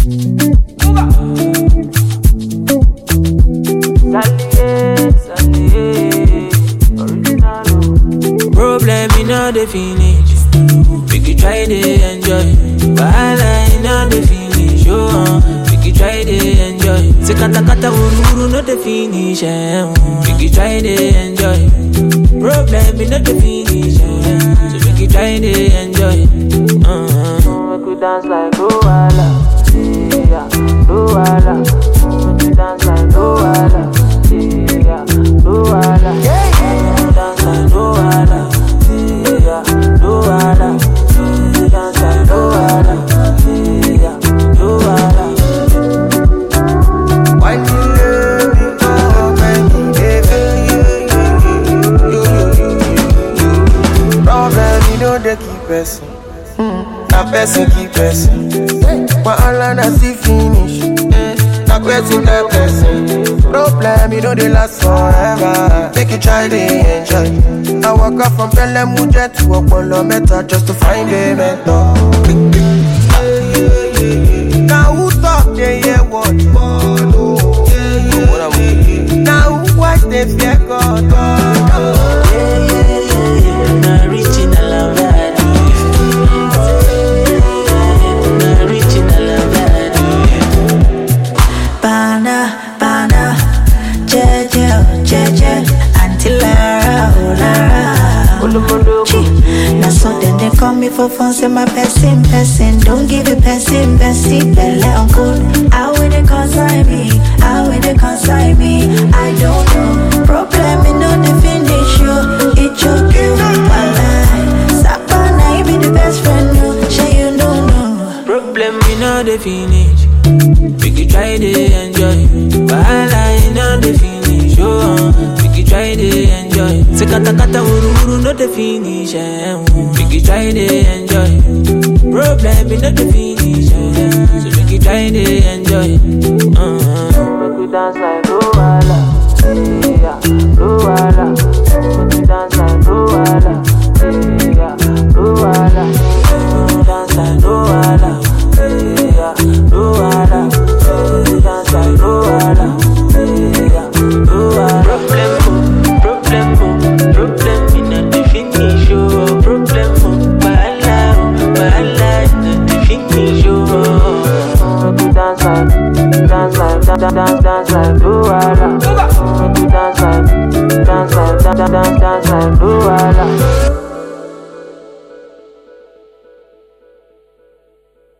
Problem in all the finish. We could try to enjoy. Wahala in all the finish. We could try to enjoy. Se kata kata uru no the finish. We could try to enjoy. Problem in all the finish. So we could try to enjoy. We could dance like Luala. Yeah, Luala. We could dance like Luala. Yeah, Luala. We could dance like Luala. Yeah, Luala. We could dance like Luala. Yeah, Luala. Why you let me go, baby, baby? Problem, you know they keep person. That person keep person. When all I see finish, that person that person. Problem, you know they last forever. Make you try to enjoy. I walk up from Belemuja to Apollo Meta just to find a mentor. Now who talk they hear what? Now who watch they fear God? Not reaching a love that not reaching a love that Bana, bana, jeje, jeje, Auntie Lara, oh Lara. Now so then they call me for fun, say my person. Don't give it person, belle uncle. How will they consign me? How will they consign me? I don't know. Problem in no the finish you. It choke you, Sapana, you be the best friend, no. Sure you don't know. Problem in all the finish. We could try to enjoy. Wahala in all the finish. We could try to enjoy. Se kata kata uru no the finish. We could try to enjoy. Problem in all the finish. So we could try to enjoy. We could dance like Luala. Yeah, Luala. We could dance like Luala. Yeah, Luala. We could dance like Luala. Yeah, Luala. We dance like Luala. Yeah, Luala. Problem in the finish. Problem, wahala in the finish. We dance like Luala. We dance like